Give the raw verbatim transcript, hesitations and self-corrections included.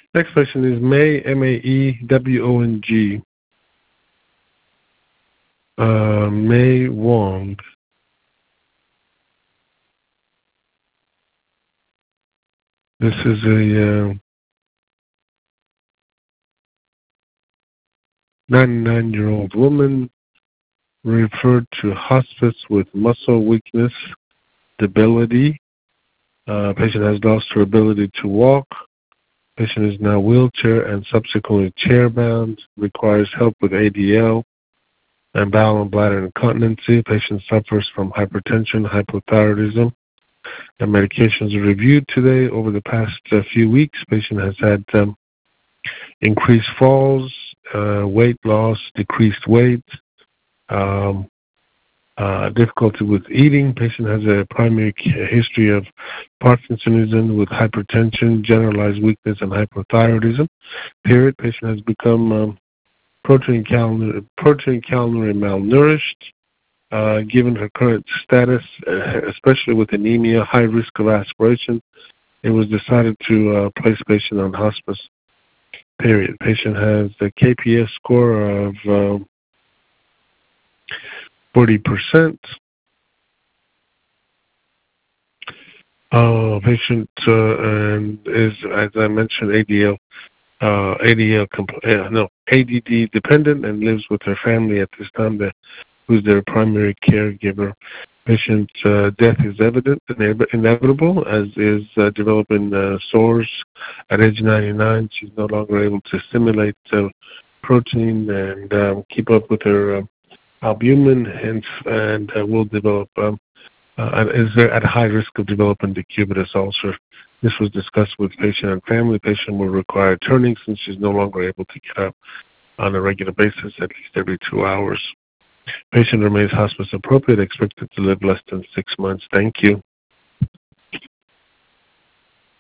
Next patient is May, M A E W O N G. Uh, May Wong. This is a uh, ninety-nine-year-old woman referred to hospice with muscle weakness, debility. Uh, patient has lost her ability to walk. Patient is now wheelchair and subsequently chair-bound, requires help with A D L and bowel and bladder incontinency. Patient suffers from hypertension, hypothyroidism, and medications are reviewed today. Over the past uh, few weeks, patient has had um, increased falls, uh, weight loss, decreased weight, um, uh, difficulty with eating. Patient has a primary history of Parkinsonism with hypertension, generalized weakness, and hypothyroidism. Period. Patient has become um, protein calorie, protein calorie malnourished. Uh, given her current status, uh, especially with anemia, high risk of aspiration, it was decided to uh, place patient on hospice. Period. Patient has a K P S score of uh, forty percent. Uh, patient uh, and is, as I mentioned, A D L, uh, A D L, compl- uh, no, A D D dependent and lives with her family at this time, that, who's their primary caregiver. Patient's uh, death is evident and inevitable, as is uh, developing uh, sores at age ninety-nine. She's no longer able to assimilate uh, protein and um, keep up with her uh, albumin, and, and uh, will develop, um, uh, is at a high risk of developing decubitus ulcer. This was discussed with patient and family. Patient will require turning since she's no longer able to get up on a regular basis, at least every two hours. Patient remains hospice appropriate, expected to live less than six months. Thank you.